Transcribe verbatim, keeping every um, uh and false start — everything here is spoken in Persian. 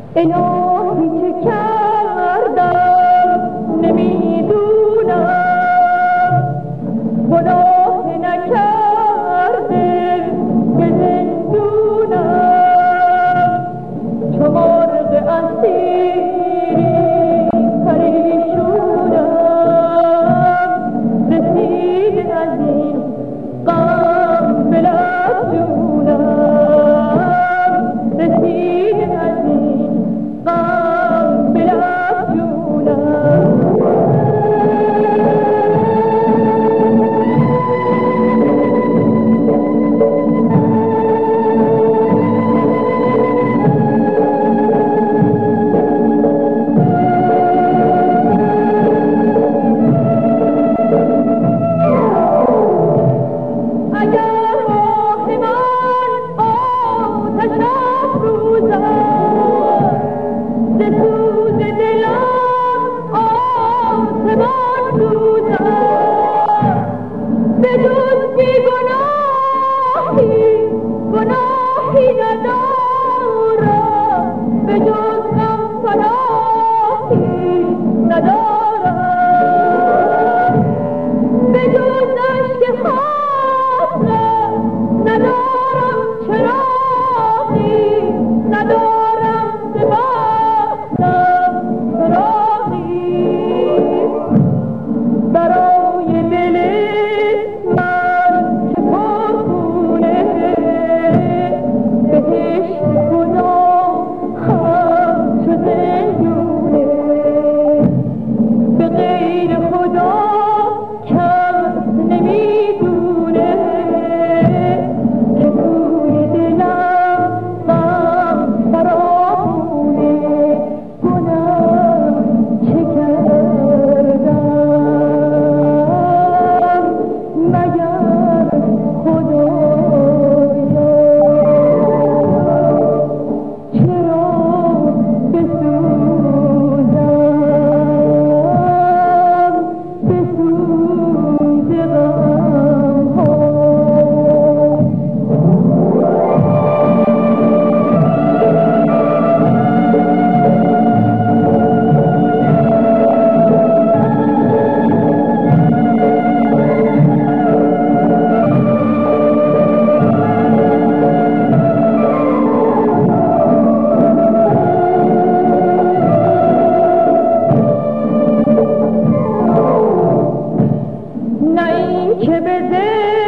الهی چه کردم نمیدونم، گناه نکرده به زندونم، چو مرغ اسیری پریشونم، رسیده از این غم به لب جونم، رسیده از این غم به لب جونم. گناهی ندارم به جز غم، پناهی ندارم به جز اشک حسرت، ندارم چراغی، ندارم به بختم سراغی، برای دل من که پرخونه بهشت گناه خم چو زندونه، به غیر خدا کس نمیدونه که توی دلم غم فراوونه، گناه چه کردم مگر خدایا، چرا بسوزم به سوز غمها. نه این که به